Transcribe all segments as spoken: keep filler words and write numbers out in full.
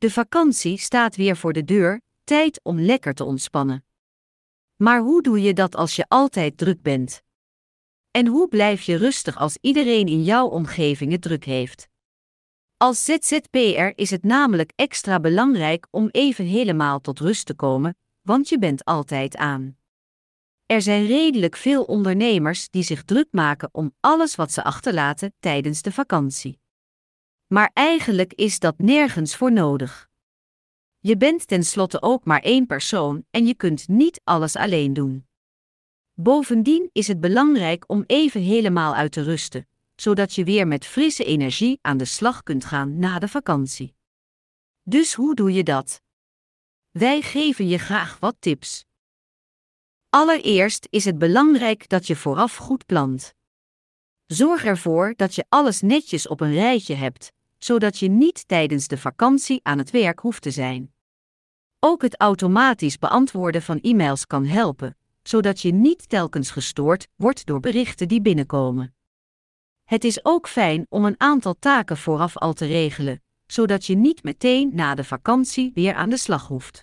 De vakantie staat weer voor de deur, tijd om lekker te ontspannen. Maar hoe doe je dat als je altijd druk bent? En hoe blijf je rustig als iedereen in jouw omgeving het druk heeft? Als Z Z P R is het namelijk extra belangrijk om even helemaal tot rust te komen, want je bent altijd aan. Er zijn redelijk veel ondernemers die zich druk maken om alles wat ze achterlaten tijdens de vakantie. Maar eigenlijk is dat nergens voor nodig. Je bent tenslotte ook maar één persoon en je kunt niet alles alleen doen. Bovendien is het belangrijk om even helemaal uit te rusten, zodat je weer met frisse energie aan de slag kunt gaan na de vakantie. Dus hoe doe je dat? Wij geven je graag wat tips. Allereerst is het belangrijk dat je vooraf goed plant. Zorg ervoor dat je alles netjes op een rijtje hebt, zodat je niet tijdens de vakantie aan het werk hoeft te zijn. Ook het automatisch beantwoorden van e-mails kan helpen, zodat je niet telkens gestoord wordt door berichten die binnenkomen. Het is ook fijn om een aantal taken vooraf al te regelen, zodat je niet meteen na de vakantie weer aan de slag hoeft.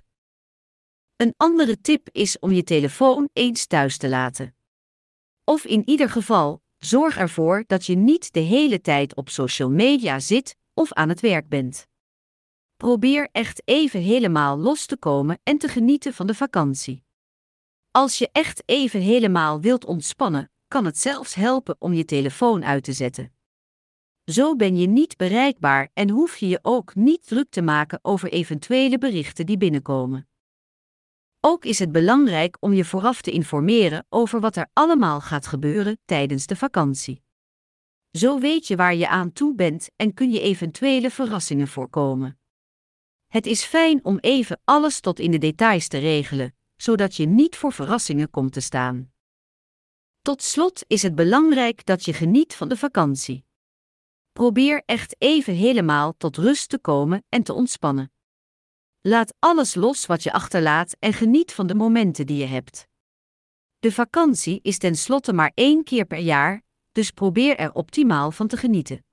Een andere tip is om je telefoon eens thuis te laten. Of in ieder geval, zorg ervoor dat je niet de hele tijd op social media zit of aan het werk bent. Probeer echt even helemaal los te komen en te genieten van de vakantie. Als je echt even helemaal wilt ontspannen, kan het zelfs helpen om je telefoon uit te zetten. Zo ben je niet bereikbaar en hoef je je ook niet druk te maken over eventuele berichten die binnenkomen. Ook is het belangrijk om je vooraf te informeren over wat er allemaal gaat gebeuren tijdens de vakantie. Zo weet je waar je aan toe bent en kun je eventuele verrassingen voorkomen. Het is fijn om even alles tot in de details te regelen, zodat je niet voor verrassingen komt te staan. Tot slot is het belangrijk dat je geniet van de vakantie. Probeer echt even helemaal tot rust te komen en te ontspannen. Laat alles los wat je achterlaat en geniet van de momenten die je hebt. De vakantie is tenslotte maar één keer per jaar, dus probeer er optimaal van te genieten.